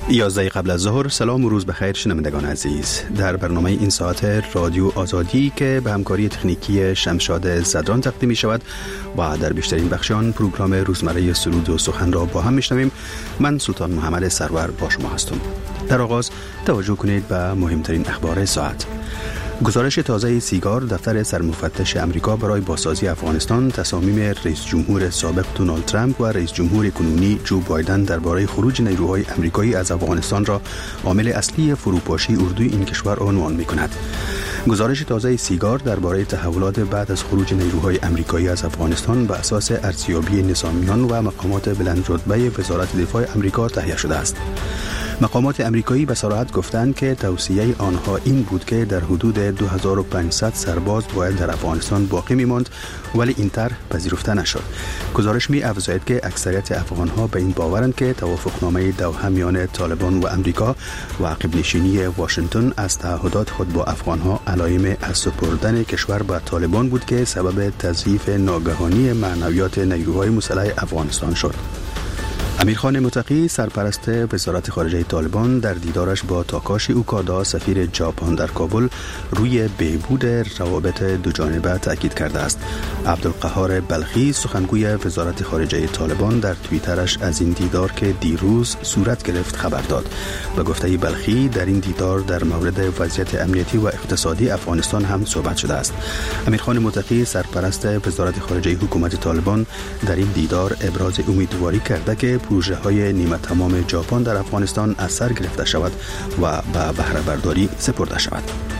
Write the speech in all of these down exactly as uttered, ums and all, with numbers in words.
یازده قبل از ظهر. سلام و روز بخیر شنوندگان عزیز. در برنامه این ساعت رادیو آزادی که به همکاری تکنیکی شمشاد زدران تقدیم می شود و در بیشترین بخشان پروگرام روزمره سرود و سخن را با هم می شنویم، من سلطان محمد سرور با شما هستم. در آغاز توجه کنید به مهمترین اخبار ساعت. گزارش تازه سیگار، دفتر سرمفتش امریکا برای بازسازی افغانستان تصامیم رئیس جمهور سابق دونالد ترامپ و رئیس جمهور کنونی جو بایدن درباره خروج نیروهای امریکایی از افغانستان را عامل اصلی فروپاشی اردوی این کشور عنوان می‌کند. گزارش تازه سیگار درباره تحولات بعد از خروج نیروهای امریکایی از افغانستان بر اساس ارزیابی نظامیان و مقامات بلندرتبه وزارت دفاع امریکا تهیه شده است. مقامات امریکایی به صراحت گفتند که توصیه آنها این بود که در حدود دو هزار و پانصد سرباز باید در افغانستان باقی می‌ماند، ولی این طرح پذیرفته نشد. گزارش می افزاید که اکثریت افغان‌ها به این باورند که توافقنامه دوحه میان طالبان و امریکا و عقب نشینی واشنگتن از تعهدات خود با افغان‌ها علایم از سپردن کشور به طالبان بود که سبب تضعیف ناگهانی معنویات نیروهای مسلح افغانستان شد. امیرخان متقی، سرپرست وزارت خارجه طالبان، در دیدارش با تاکاشی اوکادا سفیر ژاپن در کابل روی بهبود روابط دوجانبه تاکید کرده است. عبدالقهار بلخی، سخنگوی وزارت خارجه طالبان، در توییترش از این دیدار که دیروز صورت گرفت خبر داد. به گفته بلخی در این دیدار در مورد وضعیت امنیتی و اقتصادی افغانستان هم صحبت شده است. امیرخان متقی، سرپرست وزارت خارجه حکومت طالبان، در این دیدار ابراز امیدواری کرده که پروژه های نیمه تمام ژاپن در افغانستان از سر گرفته شود و به بهره برداری سپرده شود.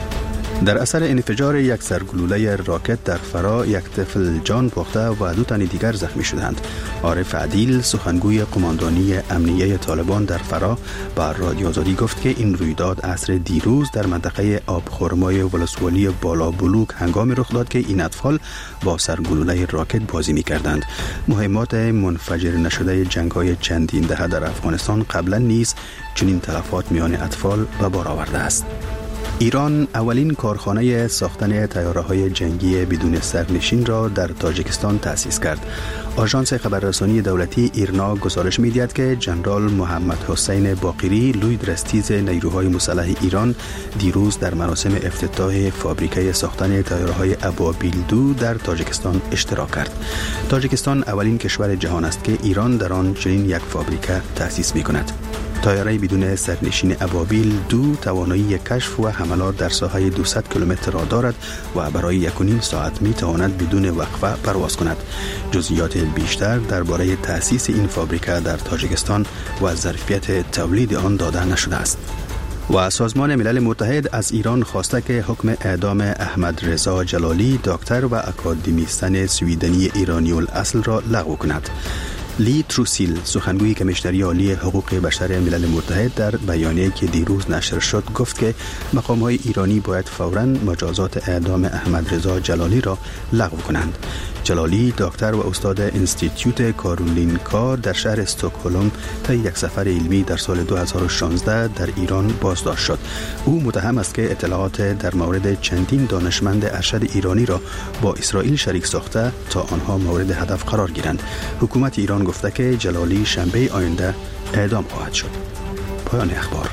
در اثر انفجار یک سرگلوله راکت در فرا، یک طفل جان باخته و دو تن دیگر زخمی شدند. عارف عدیل، سخنگوی قماندانی امنیه طالبان در فرا، با رادیو آزادی گفت که این رویداد عصر دیروز در منطقه آبخرمای ولسوالی بالا بلوک هنگام رخ داد که این اطفال با سرگلوله راکت بازی می‌کردند. مهمات منفجر نشده جنگ‌های چندین دهه در افغانستان قبلا نیز چنین تلفات میان اطفال به بار آورده است. ایران اولین کارخانه ساختن طیاره‌های جنگی بدون سرنشین را در تاجیکستان تأسیس کرد. آژانس خبررسانی دولتی ایرنا گزارش می‌دهد که جنرال محمد حسین باقری، لویدرستیز نیروهای مسلح ایران، دیروز در مراسم افتتاح فابریکه ساختن طیاره‌های ابابیل دو در تاجیکستان اشتراک کرد. تاجیکستان اولین کشور جهان است که ایران در آن چنین یک فابریکه تأسیس می‌کند. طیاره بدون سرنشین ابابیل دو توانایی کشف و حملات در ساحه دویست کیلومتر را دارد و برای یک و نیم ساعت می تواند بدون وقفه پرواز کند. جزئیات بیشتر درباره تأسیس این فابریکه در تاجیکستان و ظرفیت تولید آن داده نشده است. و سازمان ملل متحد از ایران خواسته که حکم اعدام احمد رضا جلالی، دکتر و اکادمیستن سویدنی ایرانی الاصل را لغو کند. لی تروسیل، سخنگوی کمیشنری عالی حقوق بشر ملل متحد، در بیانیه‌ای که دیروز نشر شد گفت که مقام‌های ایرانی باید فوراً مجازات اعدام احمد رضا جلالی را لغو کنند. جلالی دکتر و استاد انستیتیوت کارولینکا در شهر استکهلم طی یک سفر علمی در سال دو هزار و شانزده در ایران بازداشت شد. او متهم است که اطلاعات در مورد چندین دانشمند ارشد ایرانی را با اسرائیل شریک ساخته تا آنها مورد هدف قرار گیرند. حکومت ایران گفته که جلالی شنبه آینده اعدام خواهد شد. پایان اخبار.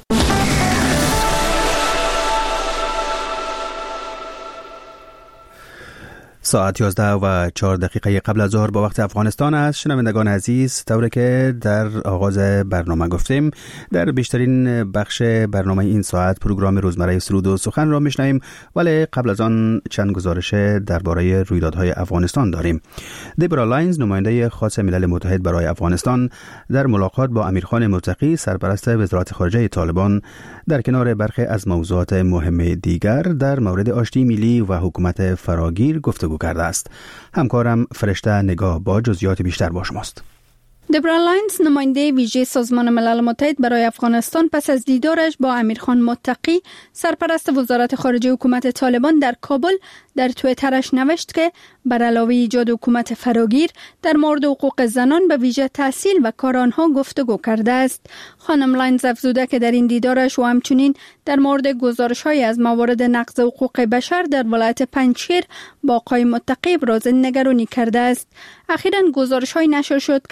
ساعت یازده و چهار دقیقه قبل از ظهر با وقت افغانستان است. شنوندگان عزیز، طوری که در آغاز برنامه گفتیم، در بیشترین بخش برنامه این ساعت پروگرام روزمره سرود و سخن را میشنویم، ولی قبل از آن چند گزارش درباره رویدادهای افغانستان داریم. دبرا لاینز، نماینده خاص ملل متحد برای افغانستان، در ملاقات با امیرخان متقی، سرپرست وزارت خارجه طالبان، در کنار برخی از موضوعات مهم دیگر در مورد آشتی ملی و حکومت فراگیر گفتگو کرده است. همکارم فرشته نگاه با جزئیات بیشتر با شماست. دبرا لاینز، نماینده ویژه سازمان ملل متحد برای افغانستان، پس از دیدارش با امیرخان متقی، سرپرست وزارت خارجه حکومت طالبان در کابل، در توییترش نوشت که بر علاوه ایجاد حکومت فراگیر در مورد حقوق زنان به ویژه تحصیل و کار آنها گفتگو کرده است. خانم لاینز افزوده که در این دیدارش و همچنین در مورد گزارش‌های از موارد نقض حقوق بشر در ولایت پنجشیر با آقای متقی ابراز نگرانی کرده است. اخیراً گزارش‌های نشر شد که بر اساس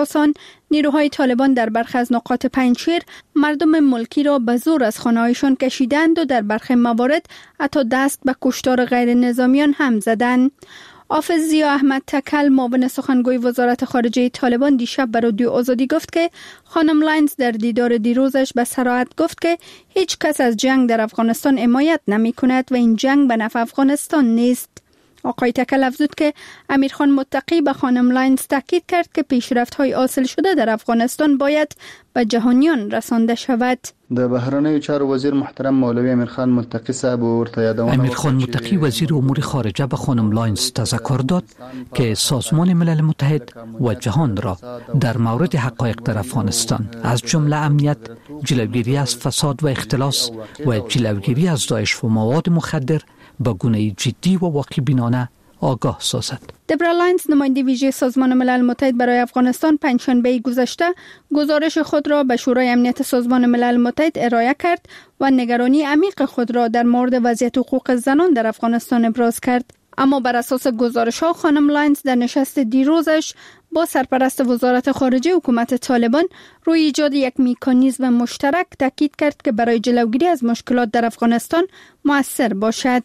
اساس آن نیروهای طالبان در برخی از نقاط پنجشیر مردم ملکی را به زور از خانه‌هایشان کشیدند و در برخی موارد حتی دست به کشتار غیر نظامیان هم زدند. حافظ ضیا احمد تکل معاون سخنگوی وزارت خارجه طالبان دیشب به رادیو آزادی گفت که خانم لاینز در دیدار دیروزش به صراحت گفت که هیچ کس از جنگ در افغانستان حمایت نمی کند و این جنگ به نفع افغانستان نیست. آقای تکل افزود که امیرخان متقی به خانم لاینز تاکید کرد که پیشرفت‌های حاصل شده در افغانستان باید به جهانیان رسانده شود. د بهرنیو چارو وزیر محترم مولوی امیرخان متقی صاحب ورته یادونه امیرخان متقی وزیر امور خارجه به خانم لاینز تذکر داد که سازمان ملل متحد و جهان را در مورد حقایق در افغانستان از جمله امنیت، جلوگیری از فساد و اختلاس و جلوگیری از داعش و مواد مخدر به گونه جدی و واقع بینانه آگاه سازد. دبرا لاینز نماینده ویژه سازمان ملل متحد برای افغانستان پنجشنبه گذشته گزارش خود را به شورای امنیت سازمان ملل متحد ارائه کرد و نگرانی عمیق خود را در مورد وضعیت حقوق زنان در افغانستان ابراز کرد. اما بر اساس گزارش‌ها خانم لاینز در نشست دیروزش با سرپرست وزارت خارجه حکومت طالبان روی ایجاد یک مکانیزم مشترک تاکید کرد که برای جلوگیری از مشکلات در افغانستان مؤثر باشد.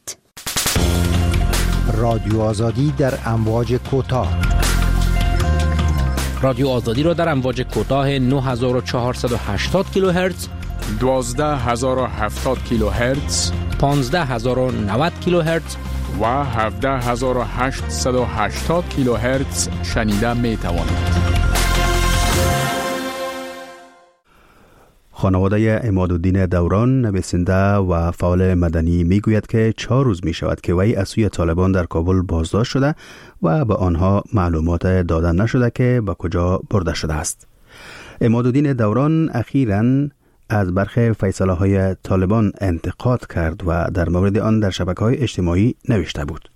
رادیو آزادی در امواج کوتاه. رادیو آزادی را در امواج کوتاه نه هزار و چهارصد و هشتاد کیلوهرتز، دوازده هزار و هفتاد کیلوهرتز، پانزده هزار و نود کیلوهرتز و هفده هزار و هشتصد و هشتاد کیلوهرتز شنیده می توانید. خانواده عمادالدین دوران نویسنده و فعال مدنی میگوید که چهار روز می شود که وی از سوی طالبان در کابل بازداشت شده و به آنها معلومات داده نشده که به کجا برده شده است. عمادالدین دوران اخیراً از برخی فیصله های طالبان انتقاد کرد و در مورد آن در شبکه‌های اجتماعی نوشته بود.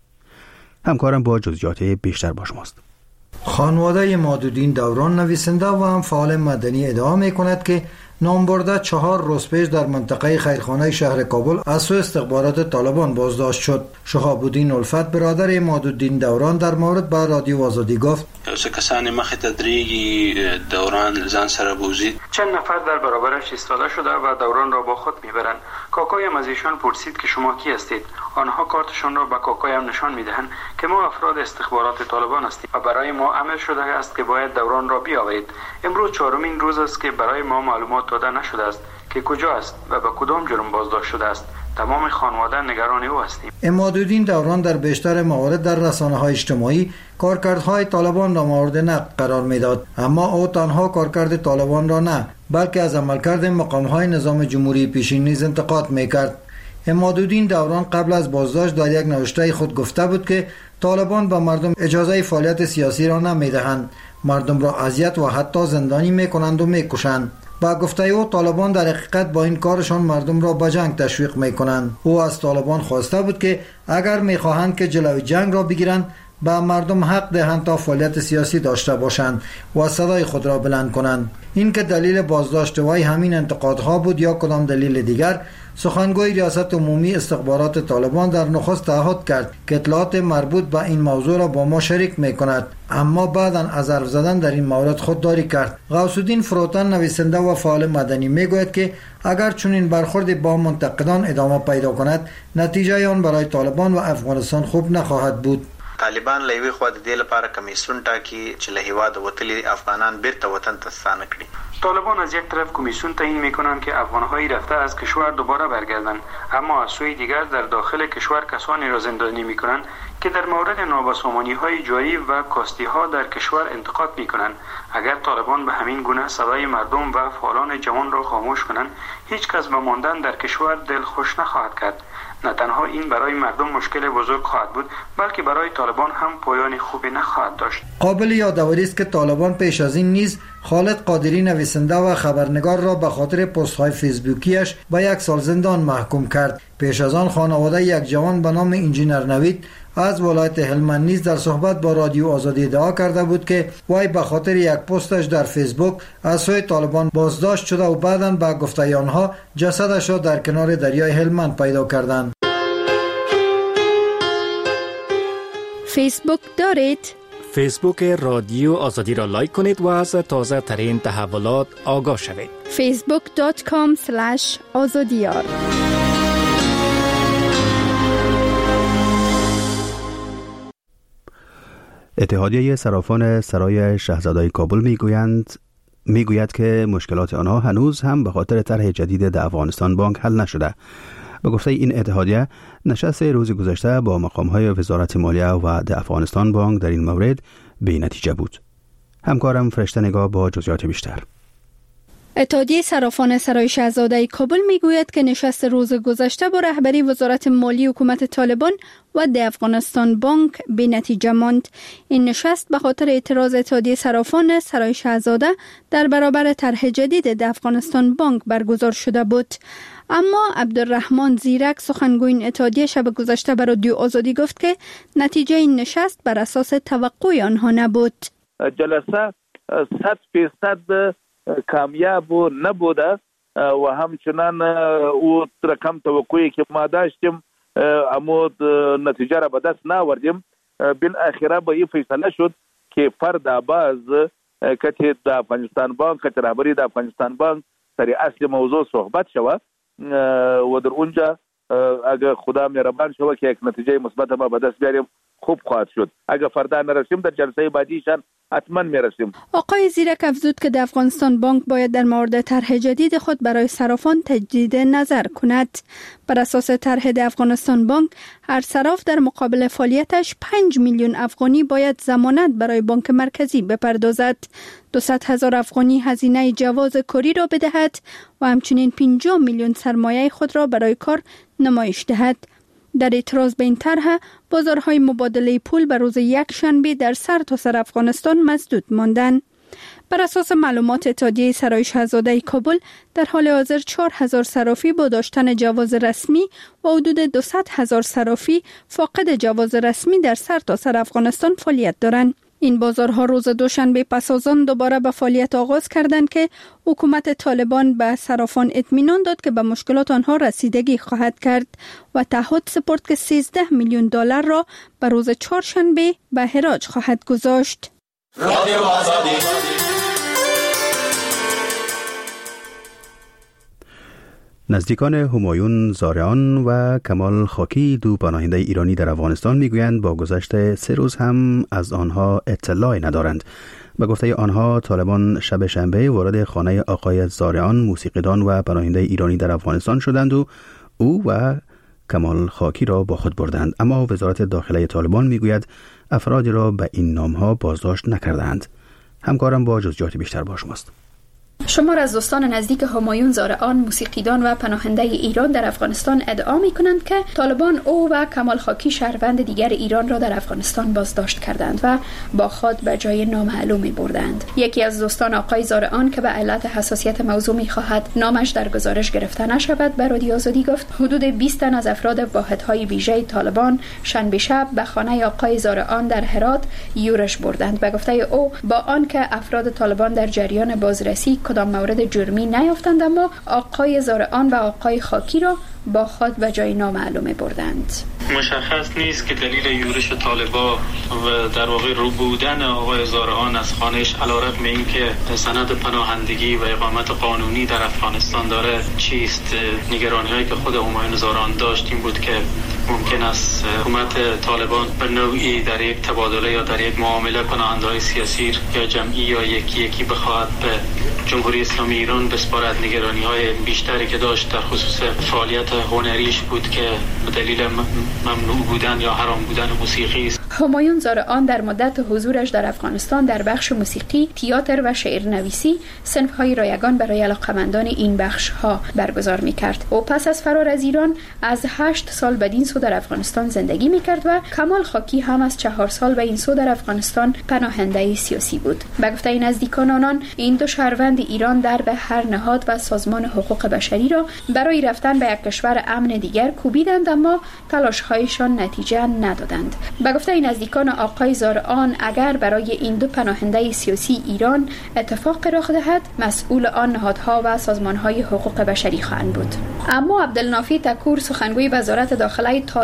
همکارم با جزئیات بیشتر با شماست. خانواده عمادالدین دوران نویسنده و هم فعال مدنی ادعا می کند که نامبرده چهار روز پیش در منطقه خیرخانه شهر کابل از سوی استخبارات طالبان بازداشت شد. شهاب الدین الفت برادر عمادالدین دوران در مورد با رادیو آزادی گفت: څه کسانی مخ تدریجی دوران ځان سره بوزید. چند نفر در برابرش ایستاده شده و دوران را با خود میبرند. کاکایم از ایشان پرسید که شما کی هستید؟ آنها کارتشان را به کاکایم نشان میدهند که ما افراد استخبارات طالبان هستیم و برای ما امر شده است که باید دوران را بیاورید. امروز چهارمین روز است که برای ما معلومات داده نشده است که کجا است و به کدام جرم بازداشت شده است. تمام خانواده نگران او هستیم. عمادالدین دوران در بیشتر موارد در رسانه‌های اجتماعی کارکردهای طالبان را مورد نقد قرار میداد، اما او تنها کارکرد طالبان را نه بلکه از عملکرد مقام‌های نظام جمهوری پیشین نیز انتقاد میکرد. عمادالدین دوران قبل از بازداشت در یک نوشته خود گفته بود که طالبان به مردم اجازه فعالیت سیاسی را نمیدهند، مردم را اذیت و حتی زندانی میکنند و میکشند. با گفته او طالبان در حقیقت با این کارشان مردم را به جنگ تشویق میکنند. او از طالبان خواسته بود که اگر میخواهند که جلوی جنگ را بگیرند به مردم حق دهند تا فعالیت سیاسی داشته باشند و صدای خود را بلند کنند. این که دلیل بازداشت وی همین انتقادها بود یا کدام دلیل دیگر، سخنگوی ریاست عمومی استخبارات طالبان در نخست تعهد کرد که اطلاعات مربوط به این موضوع را با ما شریک میکند، اما بعداً از حرف زدن در این مورد خودداری کرد. غوث الدین فروتن نویسنده و فعال مدنی میگوید که اگر چنین برخورد با منتقدان ادامه پیدا کند، نتیجه آن برای طالبان و افغانستان خوب نخواهد بود. طالبان له یوې خوا د دې لپاره کمیسیون ټاکي چې له هېواده وتلي افغانان بیرته وطن ته ستانه کړي. طالبان از یک طرف کمیسیون تعیین میکنند که افغانهایی رفته از کشور دوباره برگردند، اما از سوی دیگر در داخل کشور کسانی را زندانی میکنند که در مورد نابسامانی های جاری و کاستی ها در کشور انتقاد میکنند. اگر طالبان به همین گونه صدای مردم و فعالان جوان را خاموش کنند، هیچ کس به ماندن در کشور دل خوش نخواهد کرد. نه تنها این برای مردم مشکل بزرگ خواهد بود، بلکه برای طالبان هم پایان خوبی نخواهد داشت. قابل یادآوری است که طالبان پیش از این نیز خالد قادری نویسنده و خبرنگار را به خاطر پست‌های فیسبوکیش به یک سال زندان محکوم کرد. پیش از آن خانواده یک جوان به نام انجینر نوید از ولایت هلمند نیز در صحبت با رادیو آزادی ادعا کرده بود که وی به خاطر یک پستش در فیسبوک از سوی طالبان بازداشت شده و بعداً به گفته آنها جسدش را در کنار دریای هلمند پیدا کردند. فیسبوک دارید؟ فیسبوک رادیو آزادی را لایک کنید و از تازه ترین تحولات آگاه شوید. فیسبوک دات کام اسلش آزادیار. اتحادیه صرافان سرای شاهزاده کابل میگویند میگوید که مشکلات آنها هنوز هم به خاطر طرح جدید در افغانستان بانک حل نشده. به گفته این اتحادیه، نشست روز گذشته با مقام‌های وزارت مالیه و در افغانستان بانک در این مورد بی نتیجه بود. همکارم فرشته نگاه با جزئیات بیشتر. اتحادیه صرافان سرای شاهزاده کابل میگوید که نشست روز گذشته با رهبری وزارت مالی حکومت طالبان و در افغانستان بانک بی نتیجه ماند. این نشست به خاطر اعتراض اتحادیه صرافان سرای شاهزاده در برابر طرح جدید در افغانستان بانک برگزار شده بود. اما عبدالرحمن زیرک سخنگوی این اتحادیه شب گذشته به رادیو آزادی گفت که نتیجه این نشست بر اساس توقع آنها نبود. جلسه صد فیصد کامیاب نبوده و همچنان او رقم توقعی که ما داشتیم اما نتیجه را به دست ناوردیم. بالاخره به این فیصله شد که فرد باز که در افغانستان بانک که رهبری در افغانستان بانک سر اصل موضوع صحبت شود و در اونجا اگر خدا مهربان شود که یک نتیجه مثبت ما به دست بیاریم خوب خواهد شد. اگر فردا نرسیم در جلسه بعدیشان حتما میرسیم. آقای زیرک افزود که در افغانستان بانک باید در مورد طرح جدید خود برای صرافان تجدید نظر کند. بر اساس طرح در افغانستان بانک هر صراف در مقابل فعالیتش پنج میلیون افغانی باید ضمانت برای بانک مرکزی بپردازد. دویست هزار افغانی هزینه جواز کاری را بدهد و همچنین پنجاه میلیون سرمایه خود را برای کار نمایش دهد. در اعتراض به این طرح، بازارهای مبادله پول به روز یک شنبه در سرتاسر افغانستان مسدود ماندند. بر اساس معلومات اتحادیه سرای شاهزاده کابل، در حال حاضر چهار هزار صرافی با داشتن جواز رسمی و حدود دویست هزار صرافی فاقد جواز رسمی در سرتاسر افغانستان فعالیت دارند. این بازارها روز دوشنبه پس از آن دوباره به فعالیت آغاز کردند که حکومت طالبان به صرافان اطمینان داد که به مشکلات آنها رسیدگی خواهد کرد و تعهد سپرد که سیزده میلیون دلار را به روز چهارشنبه به حراج خواهد گذاشت. رادیو آزادی. نزدیکان همایون زارعان و کمال خاکی، دو پناهنده ایرانی در افغانستان، میگویند با گذشت سه روز هم از آنها اطلاعی ندارند. به گفته آنها، طالبان شب شنبه وارد خانه آقای زارعان، موسیقیدان و پناهنده ایرانی در افغانستان شدند و او و کمال خاکی را با خود بردند. اما وزارت داخله طالبان میگوید افرادی را به این نامها بازداشت نکردند. همکارم با جزئیات بیشتر با شماست. شمار از دوستان نزدیک همایون زارعان، موسیقیدان و پناهنده ایران در افغانستان ادعا می‌کنند که طالبان او و کمال خاکی شهروند دیگر ایران را در افغانستان بازداشت کردند و با خود به جای نامعلومی بردند. یکی از دوستان آقای زارعان که به علت حساسیت موضوع می‌خواهد نامش در گزارش گرفته نشود، به رادیو آزادی گفت حدود بیست تن از افراد واحدهای ویژه طالبان شنبه شب به خانه آقای زارعان در هرات یورش بردند. به گفته او، با آنکه افراد طالبان در جریان بازرسی کدام مورد جرمی نیافتند، اما آقای زارعان و آقای خاکی را با خود به جای نامعلومه بردند. مشخص نیست که دلیل یورش طالبا و در واقع رو بودن آقای زارعان از خانهش علیرغم اینکه سند پناهندگی و اقامت قانونی در افغانستان داره چیست. نگرانی‌هایی که خود همایون زارعان داشت این بود که ممکن است حکومت طالبان به نوعی در یک تبادله یا در یک معامله پناهنده‌های سیاسی یا جمعی یا یکی یکی بخواهد به جمهوری اسلامی ایران بسپارد. نگرانی‌های بیشتری که داشت در خصوص فعالیت هنریش بود که به دلیل ممنوع بودن یا حرام بودن موسیقی است. همایون زارعان در مدت حضورش در افغانستان در بخش موسیقی، تئاتر و شعرنویسی صنف‌های رایگان برای علاقه‌مندان این بخش‌ها برگزار می‌کرد. او پس از فرار از ایران از هشت سال بدین سو در افغانستان زندگی می‌کرد و کمال خاکی هم از چهار سال به این سو در افغانستان پناهنده سیاسی بود. به گفته نزدیکان آنان، این دو شهروند ایران در به هر نهاد و سازمان حقوق بشری را برای رفتن به یک کشور امن دیگر کوبیدند، اما تلاش‌هایشان نتیجه ندادند. به گفته نزدیکان آقای زارعان، اگر برای این دو پناهنده سیاسی ایران اتفاق رخ دهد، مسئول آن نهادها و سازمان‌های حقوق بشری خواهند بود. اما عبدالنافی تکور، سخنگوی وزارت داخله